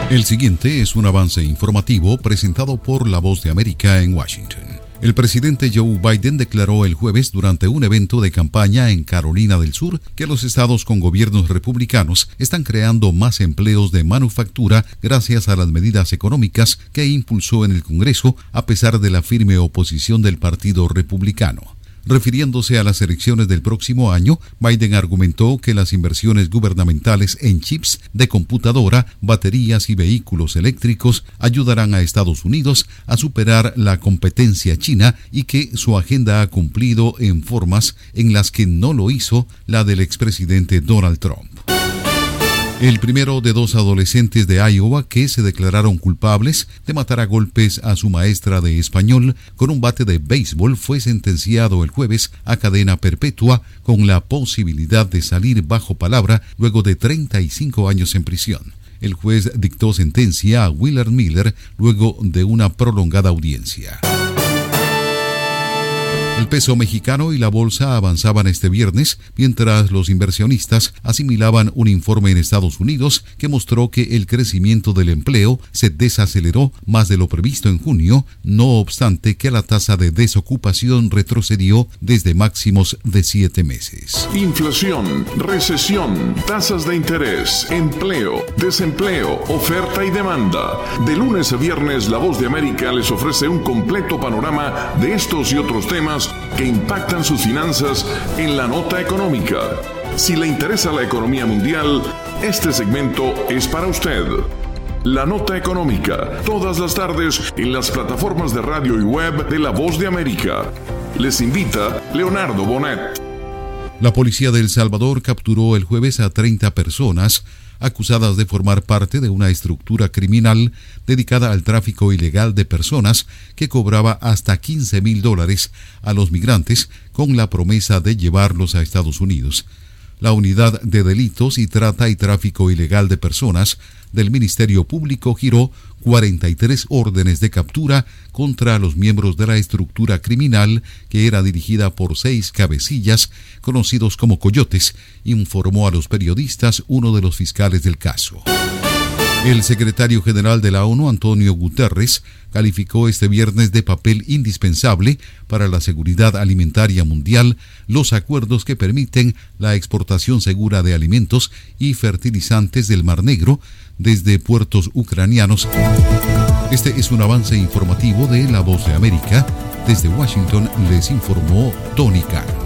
El siguiente es un avance informativo presentado por La Voz de América en Washington. El presidente Joe Biden declaró el jueves durante un evento de campaña en Carolina del Sur que los estados con gobiernos republicanos están creando más empleos de manufactura gracias a las medidas económicas que impulsó en el Congreso a pesar de la firme oposición del Partido Republicano. Refiriéndose a las elecciones del próximo año, Biden argumentó que las inversiones gubernamentales en chips de computadora, baterías y vehículos eléctricos ayudarán a Estados Unidos a superar la competencia china y que su agenda ha cumplido en formas en las que no lo hizo la del expresidente Donald Trump. El primero de dos adolescentes de Iowa que se declararon culpables de matar a golpes a su maestra de español con un bate de béisbol fue sentenciado el jueves a cadena perpetua con la posibilidad de salir bajo palabra luego de 35 años en prisión. El juez dictó sentencia a Willard Miller luego de una prolongada audiencia. El peso mexicano y la bolsa avanzaban este viernes, mientras los inversionistas asimilaban un informe en Estados Unidos que mostró que el crecimiento del empleo se desaceleró más de lo previsto en junio, no obstante que la tasa de desocupación retrocedió desde máximos de 7 meses. Inflación, recesión, tasas de interés, empleo, desempleo, oferta y demanda. De lunes a viernes, La Voz de América les ofrece un completo panorama de estos y otros temas que impactan sus finanzas en la nota económica. Si le interesa la economía mundial, este segmento es para usted. La nota económica, todas las tardes en las plataformas de radio y web de La Voz de América. Les invita Leonardo Bonet. La policía de El Salvador capturó el jueves a 30 personas acusadas de formar parte de una estructura criminal dedicada al tráfico ilegal de personas que cobraba hasta $15,000 a los migrantes con la promesa de llevarlos a Estados Unidos. La Unidad de Delitos y Trata y Tráfico Ilegal de Personas del Ministerio Público giró 43 órdenes de captura contra los miembros de la estructura criminal que era dirigida por 6 cabecillas conocidos como coyotes, informó a los periodistas uno de los fiscales del caso. El secretario general de la ONU, Antonio Guterres, calificó este viernes de papel indispensable para la seguridad alimentaria mundial los acuerdos que permiten la exportación segura de alimentos y fertilizantes del Mar Negro desde puertos ucranianos. Este es un avance informativo de La Voz de América. Desde Washington les informó Tony Cano.